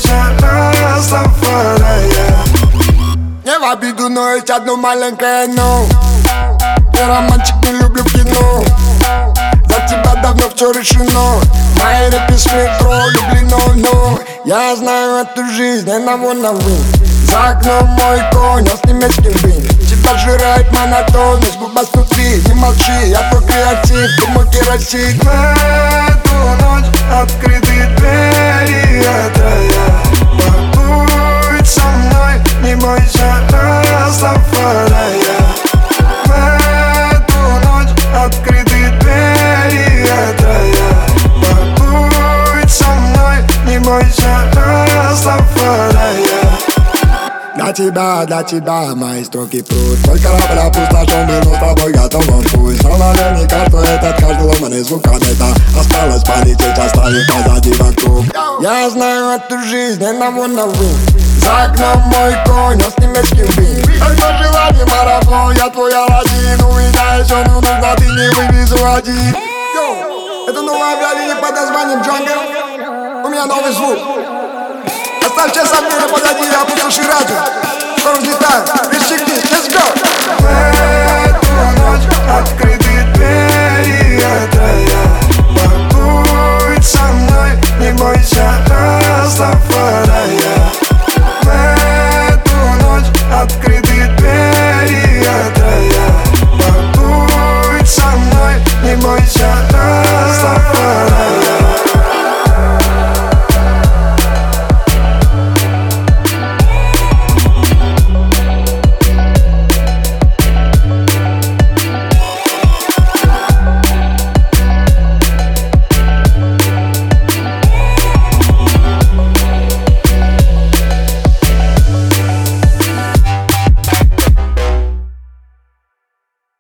бойся, Растафария. Не в обиду, но есть одно маленькое но. Я романтик, не люблю кино. За тебя давно все решено. Мои рэпы с метро, люблено, но я знаю эту жизнь, не на вон. За окном мой конь, а с немецким вин. Тебя жирает монотонность, губа снутри. Не молчи, я твой креатив, ты мой керосин. В эту ночь открыты двери от рая. Побудь со мной, не бойся, Растафария. В эту ночь открыты двери от рая. Побудь со мной, не бойся, Растафария. Для тебя мои строки пруд. Только рабля пустошен был, но с тобой готов он путь. Стал наверняка, что этот каждый ломаный звук комета. Осталось полететь, оставив позади вокруг. Я знаю эту жизнь, не на вон. За окном мой конь, а с немецким вин. Только желание марафон, я твой Аладдин. У меня еще нужно, ты не вывезу один. Это новое объявление под названием Джангл. У меня новый звук. Оставьте сомнения позади, я опустоши радио. Скоро взлетаем, пристегнись, let's go!